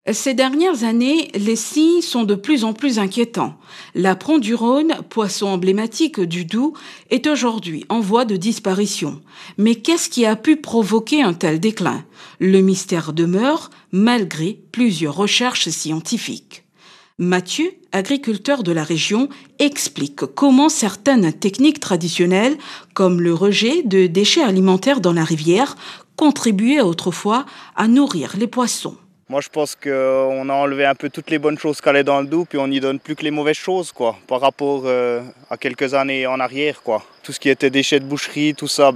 Ces dernières années, les signes sont de plus en plus inquiétants. L'apron du Rhône, poisson emblématique du Doubs, est aujourd'hui en voie de disparition. Mais qu'est-ce qui a pu provoquer un tel déclin? Le mystère demeure malgré plusieurs recherches scientifiques. Mathieu, agriculteur de la région, explique comment certaines techniques traditionnelles, comme le rejet de déchets alimentaires dans la rivière, contribuaient autrefois à nourrir les poissons. Moi, je pense qu'on a enlevé un peu toutes les bonnes choses qu'elle est dans le Doubs, puis on n'y donne plus que les mauvaises choses, quoi, par rapport à quelques années en arrière, quoi. Tout ce qui était déchets de boucherie, tout ça,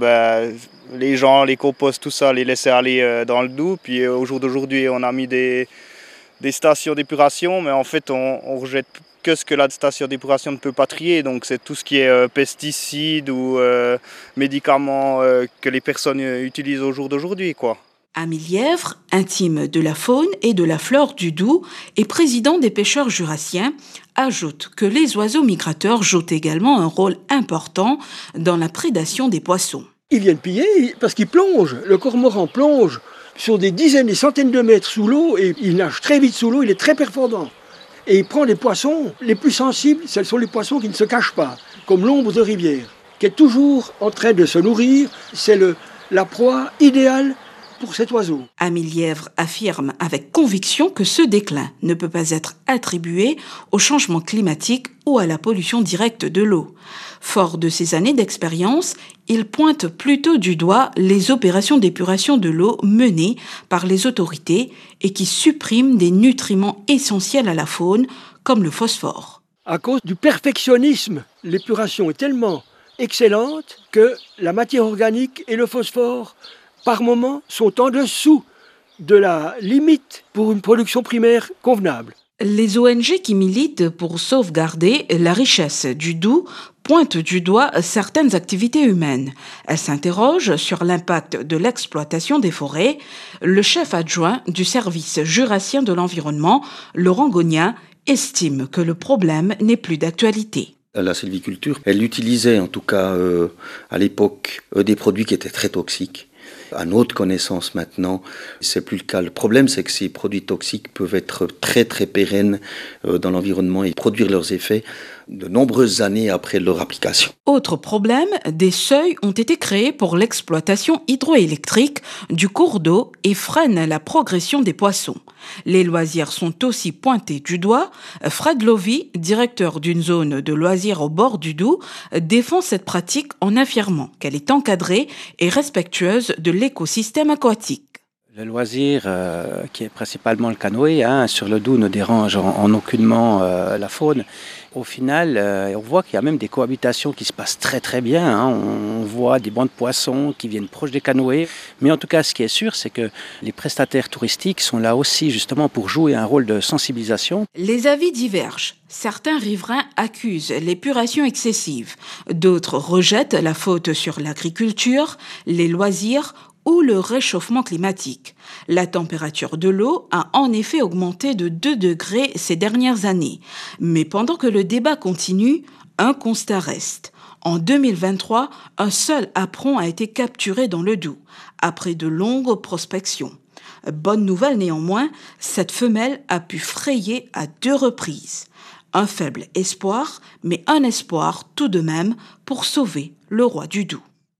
les gens, les composts, tout ça, les laissaient aller dans le Doubs. Puis au jour d'aujourd'hui, on a mis des stations d'épuration, mais en fait, on rejette que ce que la station d'épuration ne peut pas trier. Donc, c'est tout ce qui est pesticides ou médicaments que les personnes utilisent au jour d'aujourd'hui, quoi. Ami Lièvre, intime de la faune et de la flore du Doubs et président des pêcheurs jurassiens, ajoute que les oiseaux migrateurs jouent également un rôle important dans la prédation des poissons. Ils viennent piller parce qu'ils plongent. Le cormoran plonge sur des dizaines, des centaines de mètres sous l'eau et il nage très vite sous l'eau, il est très performant. Et il prend les poissons les plus sensibles, ce sont les poissons qui ne se cachent pas, comme l'ombre de rivière, qui est toujours en train de se nourrir. C'est la proie idéale pour cet oiseau. Ami Lièvre affirme avec conviction que ce déclin ne peut pas être attribué au changement climatique ou à la pollution directe de l'eau. Fort de ces années d'expérience, il pointe plutôt du doigt les opérations d'épuration de l'eau menées par les autorités et qui suppriment des nutriments essentiels à la faune, comme le phosphore. À cause du perfectionnisme, l'épuration est tellement excellente que la matière organique et le phosphore par moment, sont en dessous de la limite pour une production primaire convenable. Les ONG qui militent pour sauvegarder la richesse du Doubs pointent du doigt certaines activités humaines. Elles s'interrogent sur l'impact de l'exploitation des forêts. Le chef adjoint du service jurassien de l'environnement, Laurent Gognat, estime que le problème n'est plus d'actualité. La sylviculture, elle utilisait en tout cas à l'époque des produits qui étaient très toxiques. À notre connaissance maintenant, c'est plus le cas. Le problème, c'est que ces produits toxiques peuvent être très très pérennes dans l'environnement et produire leurs effets de nombreuses années après leur application. Autre problème, des seuils ont été créés pour l'exploitation hydroélectrique du cours d'eau et freinent la progression des poissons. Les loisirs sont aussi pointés du doigt. Fred Lovy, directeur d'une zone de loisirs au bord du Doubs, défend cette pratique en affirmant qu'elle est encadrée et respectueuse de l'écosystème aquatique. Le loisir, qui est principalement le canoë, sur le Doubs ne dérange en aucunement la faune. Au final, on voit qu'il y a même des cohabitations qui se passent très très bien. On voit des bancs de poissons qui viennent proches des canoës. Mais en tout cas, ce qui est sûr, c'est que les prestataires touristiques sont là aussi justement pour jouer un rôle de sensibilisation. Les avis divergent. Certains riverains accusent l'épuration excessive. D'autres rejettent la faute sur l'agriculture, les loisirs ou le réchauffement climatique. La température de l'eau a en effet augmenté de 2 degrés ces dernières années. Mais pendant que le débat continue, un constat reste. En 2023, un seul apron a été capturé dans le Doubs, après de longues prospections. Bonne nouvelle néanmoins, cette femelle a pu frayer à 2 reprises. Un faible espoir, mais un espoir tout de même pour sauver le roi du Doubs.